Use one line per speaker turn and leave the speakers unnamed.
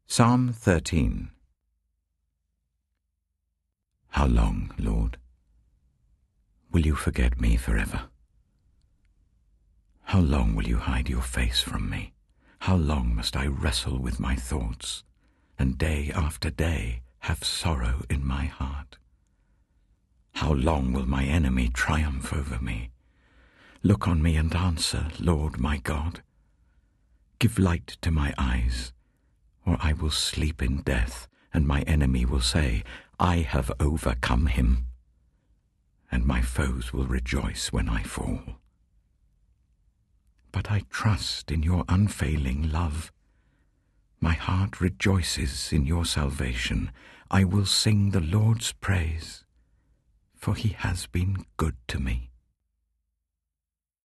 Psalm 13. How long, Lord, will you forget me forever? How long will you hide your face from me? How long must I wrestle with my thoughts, and day after day have sorrow in my heart? How long will my enemy triumph over me? Look on me and answer, Lord my God. Give light to my eyes, or I will sleep in death, and my enemy will say, I have overcome him, and my foes will rejoice when I fall. But I trust in your unfailing love. My heart rejoices in your salvation. I will sing the Lord's praise, for he has been good to me.